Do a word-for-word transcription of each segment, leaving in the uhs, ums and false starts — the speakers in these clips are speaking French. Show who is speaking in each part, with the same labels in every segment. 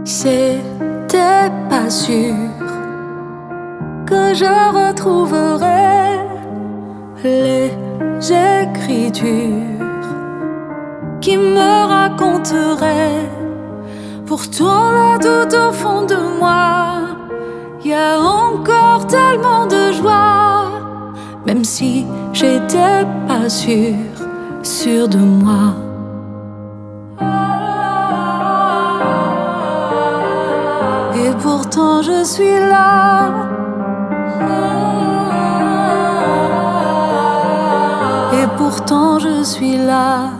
Speaker 1: J'étais pas sûre que je retrouverais les écritures qui me raconteraient. Pourtant là tout au fond de moi, y a encore tellement de joie. Même si j'étais pas sûre, sûre de moi. Et pourtant je suis là. Et pourtant je suis là.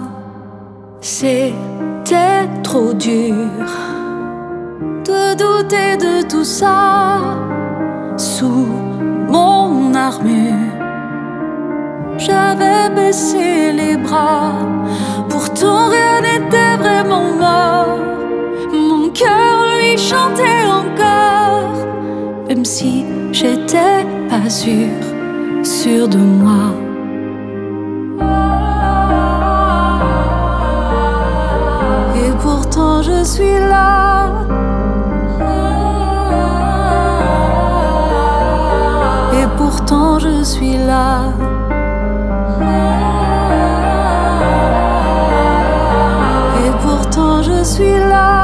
Speaker 1: C'était trop dur de douter de tout ça. Sous mon armure, j'avais baissé les bras. Pourtant rien n'était vraiment mort. Mon cœur lui chantait encore. Même si j'étais pas sûre, sûre de moi. Et pourtant je suis là. Et pourtant je suis là. Et pourtant je suis là.